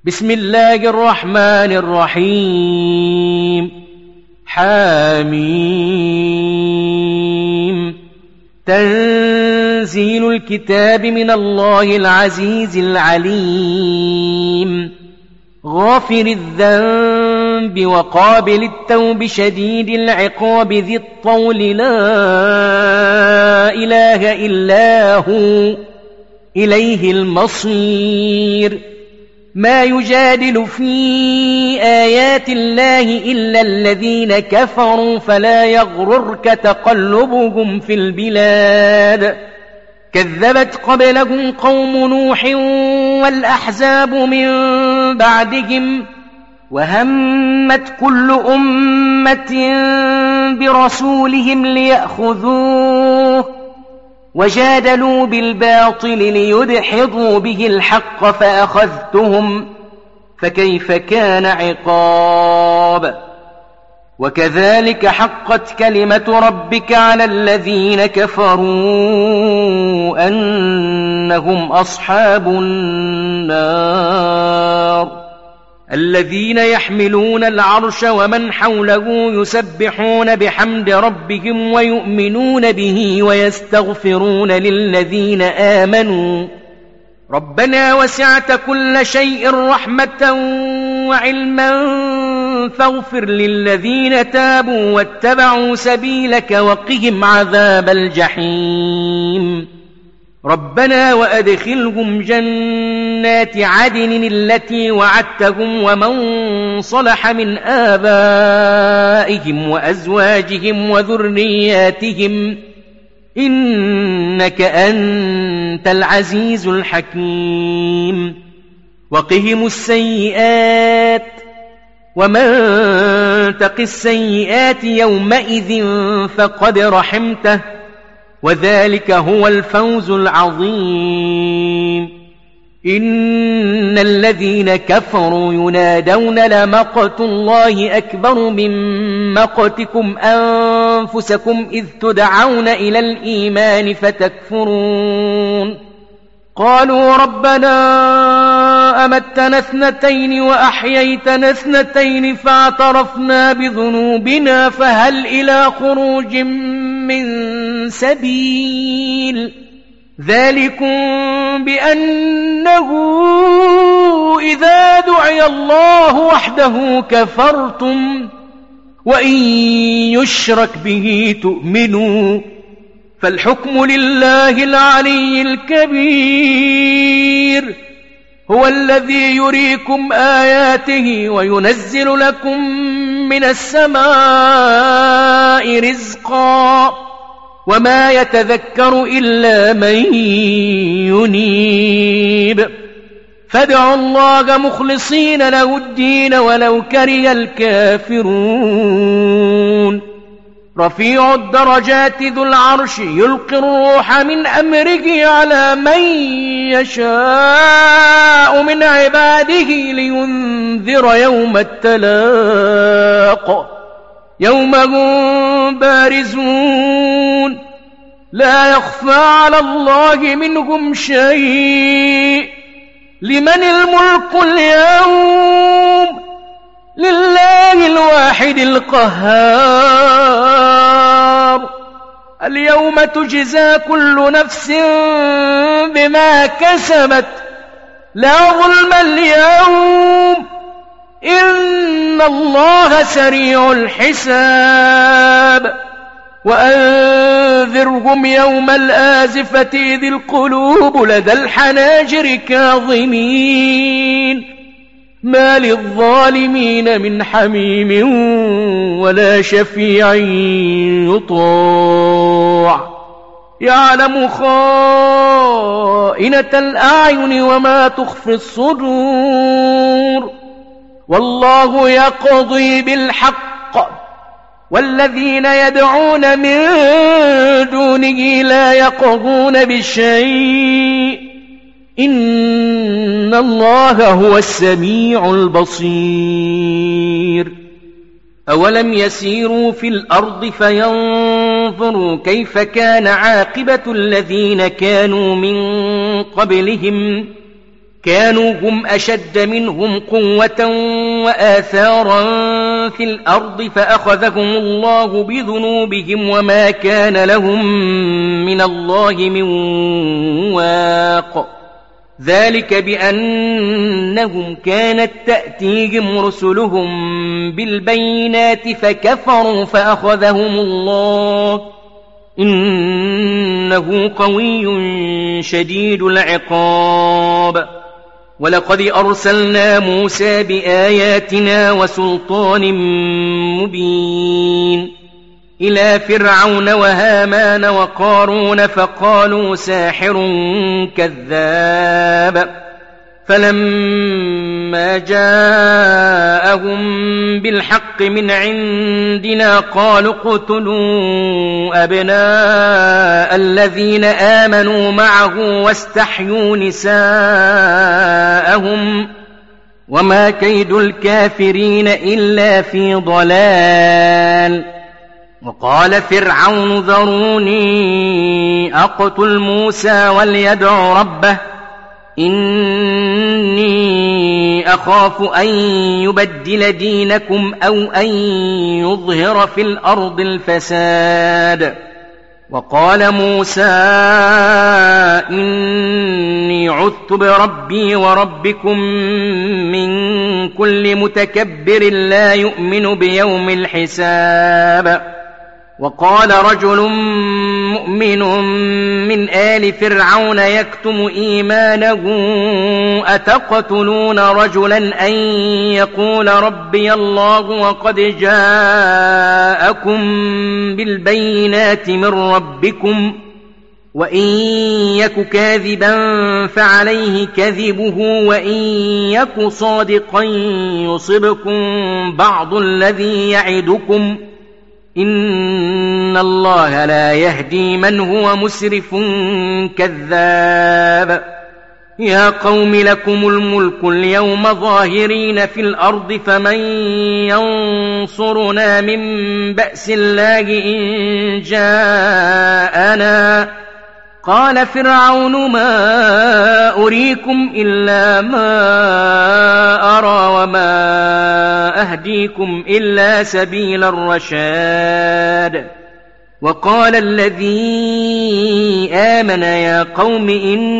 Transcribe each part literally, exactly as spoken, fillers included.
بسم الله الرحمن الرحيم. حاميم. تنزيل الكتاب من الله العزيز العليم. غافر الذنب وقابل التوب شديد العقاب ذي الطول لا إله إلا هو إليه المصير. ما يجادل في آيات الله إلا الذين كفروا فلا يغررك تقلبهم في البلاد. كذبت قبلهم قوم نوح والأحزاب من بعدهم وهمت كل أمة برسولهم ليأخذوه وجادلوا بالباطل ليدحضوا به الحق فأخذتهم فكيف كان عقاب. وكذلك حقت كلمة ربك على الذين كفروا أنهم أصحاب النار. الذين يحملون العرش ومن حوله يسبحون بحمد ربهم ويؤمنون به ويستغفرون للذين آمنوا ربنا وسعت كل شيء رحمة وعلما فاغفر للذين تابوا واتبعوا سبيلك وقهم عذاب الجحيم. ربنا وأدخلهم جنات عدن التي وعدتهم ومن صلح من آبائهم وأزواجهم وذرياتهم إنك أنت العزيز الحكيم. وقهم السيئات ومن تق السيئات يومئذ فقد رحمته وذلك هو الفوز العظيم. إن الذين كفروا ينادون لمقت الله أكبر من مقتكم أنفسكم إذ تدعون إلى الإيمان فتكفرون. قالوا ربنا أمتنا اثنتين وأحييتنا اثنتين فاعترفنا بذنوبنا فهل إلى خروج من سبيل. ذلكم بأنه إذا دعي الله وحده كفرتم وإن يشرك به تؤمنوا فالحكم لله العلي الكبير. هو الذي يريكم آياته وينزل لكم من السماء رزقا وما يتذكر إلا من ينيب. فادعوا الله مخلصين له الدين ولو كره الكافرون. رفيع الدرجات ذو العرش يلقي الروح من أمره على من يشاء من عباده لينذر يوم التلاق. يوم هم بارزون لا يخفى على الله منهم شيء. لمن الملك اليوم؟ لله الواحد القهار. اليوم تجزى كل نفس بما كسبت لا ظلم اليوم إن الله سريع الحساب. وأنذرهم يوم الآزفة إذ القلوب لدى الحناجر كاظمين ما للظالمين من حميم ولا شفيع يطاع. يعلم خائنة الأعين وما تخفي الصدور والله يقضي بالحق والذين يدعون من دونه لا يقضون بشيء إن الله هو السميع البصير. أولم يسيروا في الأرض فينظروا كيف كان عاقبة الذين كانوا من قبلهم كانوا هم أشد منهم قوة وآثارا في الأرض فأخذهم الله بذنوبهم وما كان لهم من الله من واق ذلك بأنهم كانت تأتيهم رسلهم بالبينات فكفروا فأخذهم الله إنه قوي شديد العقاب ولقد أرسلنا موسى بآياتنا وسلطان مبين إلى فرعون وهامان وقارون فقالوا ساحر كذاب فلما جاءهم بالحق من عندنا قالوا اقتلوا أبناء الذين آمنوا معه واستحيوا نساءهم وما كيد الكافرين إلا في ضلال وقال فرعون ذروني أقتل موسى وليدع ربه إني أخاف أن يبدل دينكم أو أن يظهر في الأرض الفساد وقال موسى إني عذت بربي وربكم من كل متكبر لا يؤمن بيوم الحساب وقال رجل مؤمن من آل فرعون يكتم إيمانه أتقتلون رجلا أن يقول ربي الله وقد جاءكم بالبينات من ربكم وإن يك كاذبا فعليه كذبه وإن يك صادقا يصبكم بعض الذي يعدكم إن الله لا يهدي من هو مسرف كذاب يا قوم لكم الملك اليوم ظاهرين في الأرض فمن ينصرنا من بأس الله إن جاءنا قال فرعون ما أريكم إلا ما أرى وما أهديكم إلا سبيل الرشاد وقال الذي آمن يا قوم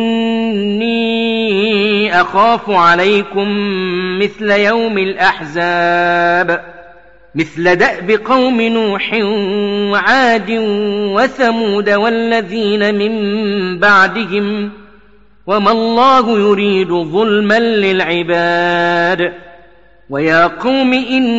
إني أخاف عليكم مثل يوم الأحزاب مثل دأب قوم نوح وعاد وثمود والذين من بعدهم وما الله يريد ظلما للعباد ويا قوم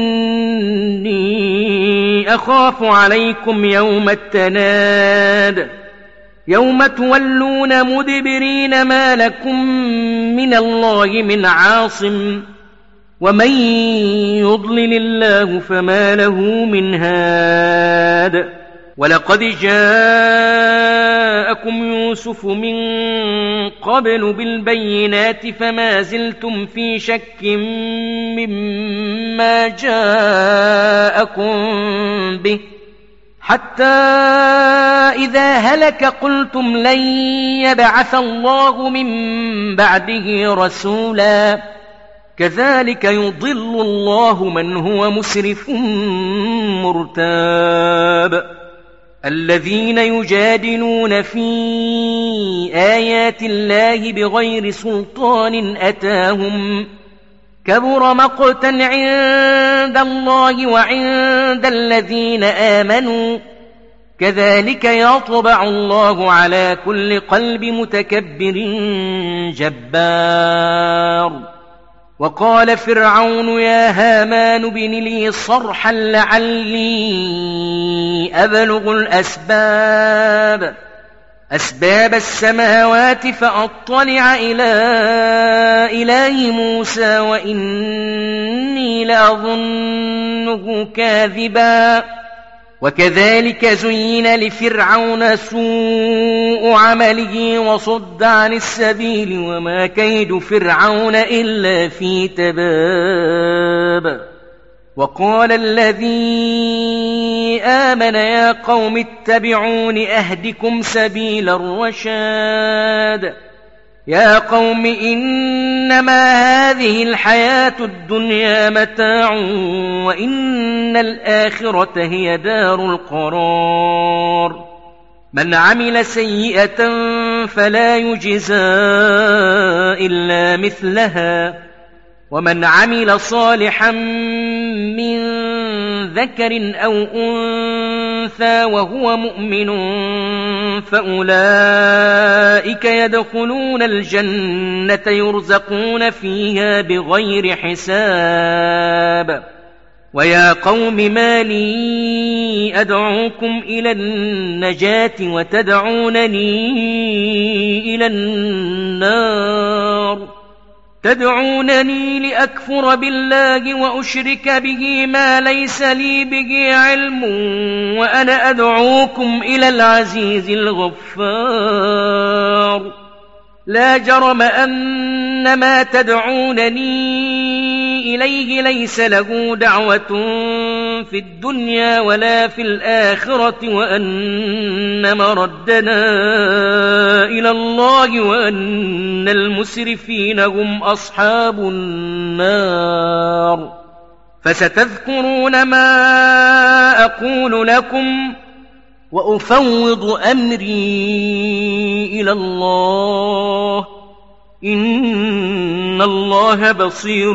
إني أخاف عليكم يوم التناد يوم تولون مدبرين ما لكم من الله من عاصم ومن يضلل الله فما له من هاد ولقد جاءكم يوسف من قبل بالبينات فما زلتم في شك مما جاءكم به حتى إذا هلك قلتم لن يبعث الله من بعده رسولا كذلك يضل الله من هو مسرف مرتاب الذين يجادلون في آيات الله بغير سلطان أتاهم كبر مقتا عند الله وعند الذين آمنوا كذلك يطبع الله على كل قلب متكبر جبار وقال فرعون يا هامان ابن لي صرحا لعلي أبلغ الأسباب أسباب السماوات فأطلع إلى إله موسى وإني لأظنه كاذبا وكذلك زين لفرعون سوء عمله وصد عن السبيل وما كيد فرعون إلا في تباب وقال الذي آمن يا قوم اتبعون أهدكم سبيل الرشاد يا قوم إنما هذه الحياة الدنيا متاع وإن الآخرة هي دار القرار من عمل سيئة فلا يجزى إلا مثلها ومن عمل صالحا من ذكر أو أنثى وهو مؤمن فأولئك يدخلون الجنة يرزقون فيها بغير حساب ويا قوم ما لي أدعوكم إلى النجاة وتدعونني إلى النار تدعونني لأكفر بالله وأشرك به ما ليس لي به علم وأنا أدعوكم إلى العزيز الغفار لا جرم أن ما تدعونني إليه ليس له دعوة في الدنيا ولا في الآخرة وأن مردنا إلى الله وأن المسرفين هم أصحاب النار فستذكرون ما أقول لكم وأفوض أمري إلى الله إن الله بصير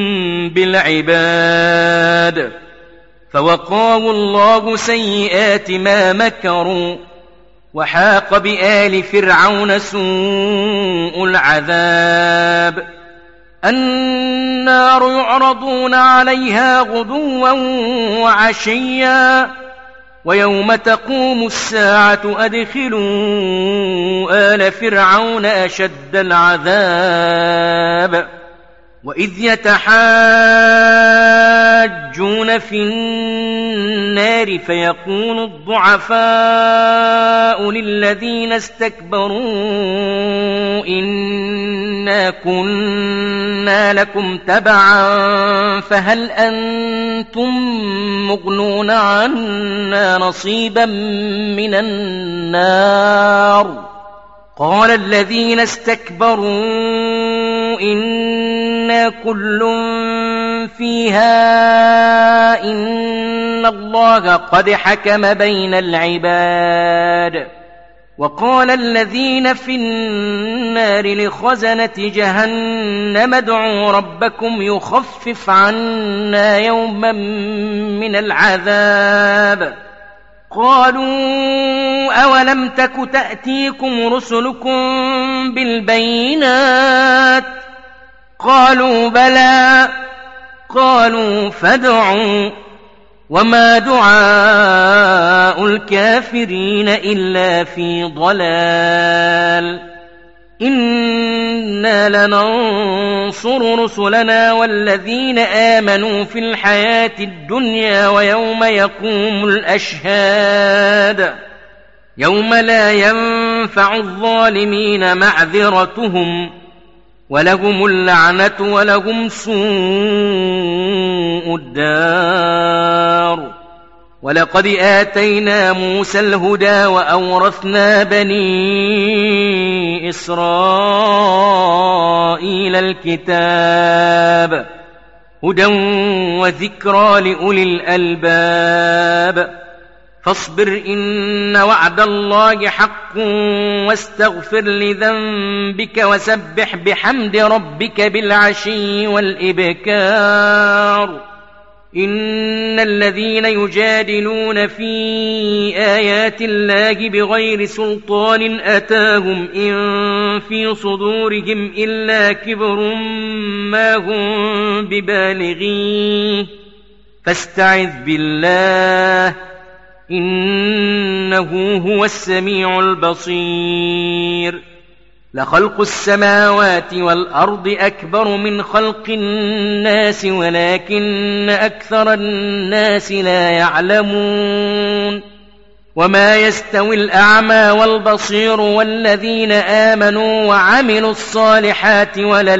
بالعباد فوقاه الله سيئات ما مكروا وحاق بآل فرعون سوء العذاب النار يعرضون عليها غدوا وعشيا ويوم تقوم الساعة أدخلوا آل فرعون أشد العذاب وإذ يتحاجون في النار فيقول الضعفاء للذين استكبروا إنا كنا لكم تبعا فهل أنتم مغنون عنا نصيبا من النار قال الذين استكبروا إنا كل فيها إن الله قد حكم بين العباد وقال الذين في النار لخزنة جهنم ادعوا ربكم يخفف عنا يوما من العذاب قالوا أولم تك تأتيكم رسلكم بالبينات قالوا بلى قالوا فادعوا وما دعاء الكافرين إلا في ضلال إنا لننصر رسلنا والذين آمنوا في الحياة الدنيا ويوم يقوم الأشهاد يوم لا ينفع الظالمين معذرتهم ولهم اللعنة ولهم سوء الدار ولقد آتينا موسى الهدى وأورثنا بني إسرائيل الكتاب هدى وذكرى لأولي الألباب فاصبر إن وعد الله حق واستغفر لذنبك وسبح بحمد ربك بالعشي والإبكار إن الذين يجادلون في آيات الله بغير سلطان أتاهم إن في صدورهم إلا كبر ما هم ببالغيه فاستعذ بالله إنه هو السميع البصير لخلق السماوات والأرض أكبر من خلق الناس ولكن أكثر الناس لا يعلمون وما يستوي الأعمى والبصير والذين آمنوا وعملوا الصالحات ولا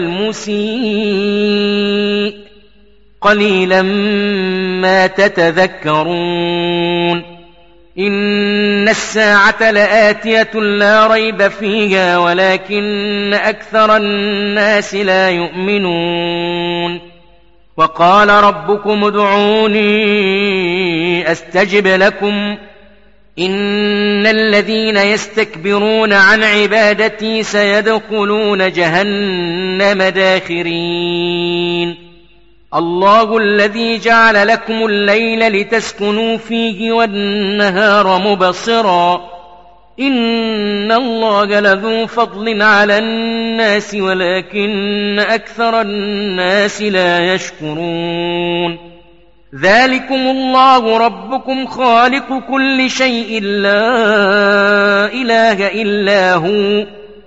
المسيء قليلا ما تتذكرون إن الساعة لآتية لا ريب فيها ولكن أكثر الناس لا يؤمنون وقال ربكم ادعوني أستجب لكم إن الذين يستكبرون عن عبادتي سيدخلون جهنم داخرين الله الذي جعل لكم الليل لتسكنوا فيه والنهار مبصرا إن الله لذو فضل على الناس ولكن أكثر الناس لا يشكرون ذلكم الله ربكم خالق كل شيء لا إله إلا هو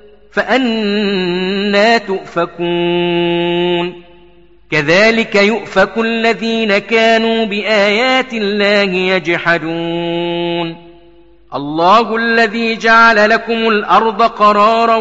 فأنى تؤفكون كذلك يؤفك الذين كانوا بآيات الله يجحدون الله الذي جعل لكم الأرض قرارا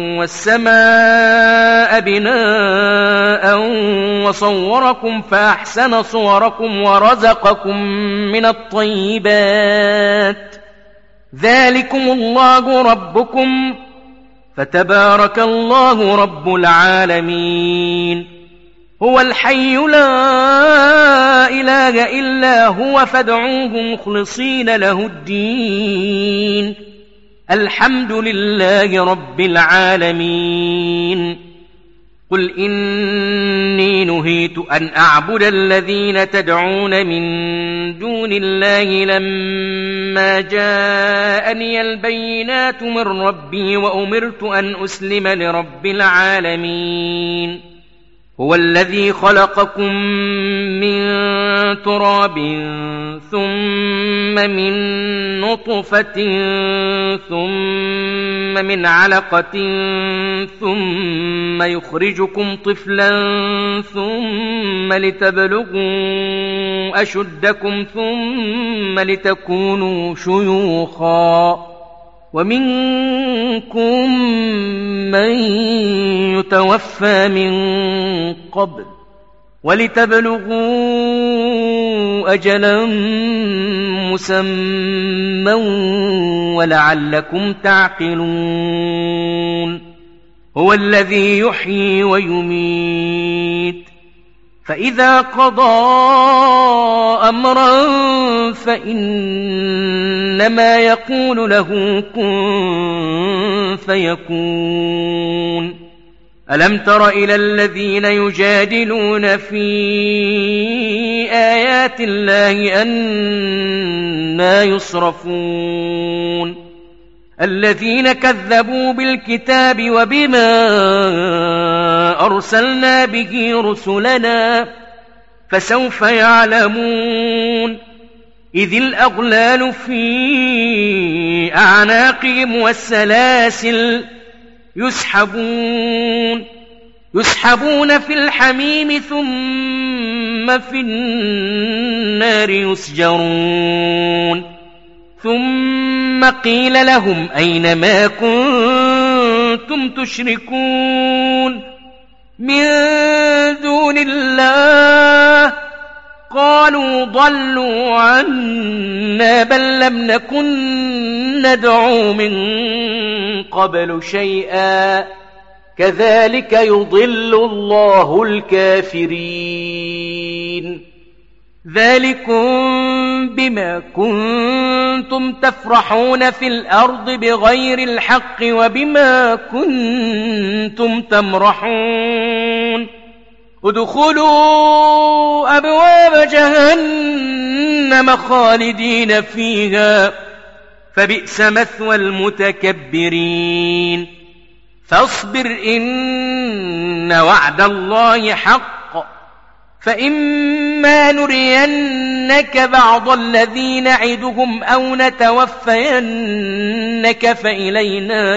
والسماء بناء وصوركم فأحسن صوركم ورزقكم من الطيبات ذلكم الله ربكم فتبارك الله رب العالمين هو الحي لا إله إلا هو فادعوه مخلصين له الدين الحمد لله رب العالمين قل إني نهيت أن أعبد الذين تدعون من دون الله لما جاءني البينات من ربي وأمرت أن أسلم لرب العالمين هو الذي خلقكم من تراب ثم من نطفة ثم من علقة ثم يخرجكم طفلا ثم لتبلغوا أشدكم ثم لتكونوا شيوخا ومنكم من يتوفى من قبل ولتبلغوا أجلا مسمى ولعلكم تعقلون هو الذي يحيي ويميت فإذا قضى أمرا فإنما يقول له كن فيكون ألم تر إلى الذين يجادلون في آيات الله أنى يصرفون الذين كذبوا بالكتاب وبما أرسلنا به رسلنا فسوف يعلمون إذ الأغلال في أعناقهم والسلاسل يسحبون يسحبون في الحميم ثم في النار يسجرون ثم قيل لهم أين ما كنتم تشركون من دون الله قالوا ضلوا عنا بل لم نكن ندعو من قبل شيئا كذلك يضل الله الكافرين ذلكم بما كنتم تفرحون في الأرض بغير الحق وبما كنتم تمرحون ادخلوا أبواب جهنم خالدين فيها فبئس مثوى المتكبرين فاصبر إن وعد الله حق فإما نرينك بعض الذي نعدهم أو نتوفينك فإلينا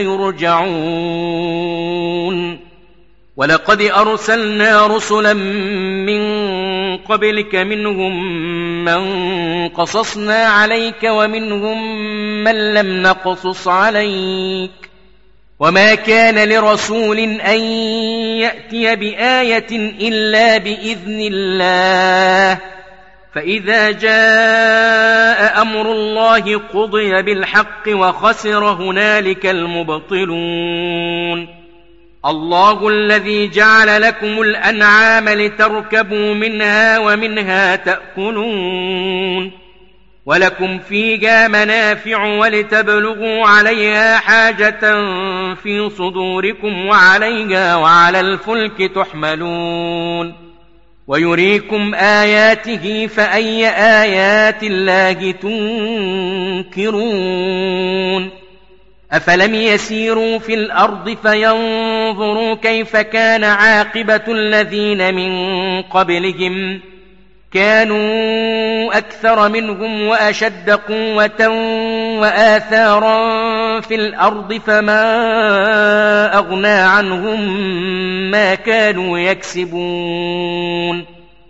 يرجعون ولقد أرسلنا رسلا من قبلك منهم من قصصنا عليك ومنهم من لم نقصص عليك وما كان لرسول أن يأتي بآية إلا بإذن الله فإذا جاء أمر الله قضي بالحق وخسر هنالك المبطلون. الله الذي جعل لكم الأنعام لتركبوا منها ومنها تأكلون ولكم فيها منافع ولتبلغوا عليها حاجة في صدوركم وعليها وعلى الفلك تحملون ويريكم آياته فأي آيات الله تنكرون. أفلم يسيروا في الأرض فينظروا كيف كان عاقبة الذين من قبلهم كانوا أكثر منهم وأشد قوة وآثارا في الأرض فما أغنى عنهم ما كانوا يكسبون.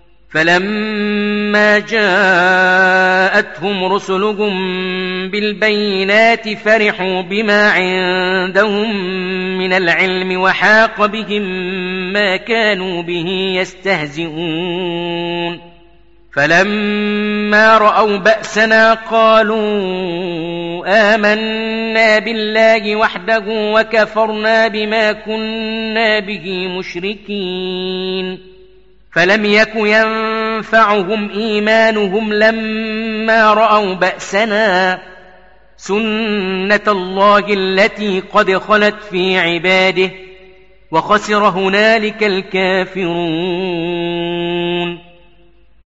فلما جاءتهم رسلهم بالبينات فرحوا بما عندهم من العلم وحاق بهم ما كانوا به يستهزئون. فلما رأوا بأسنا قالوا آمنا بالله وحده وكفرنا بما كنا به مشركين. فلم يك ينفعهم إيمانهم لما رأوا بأسنا سنة الله التي قد خلت في عباده وخسر هنالك الكافرون.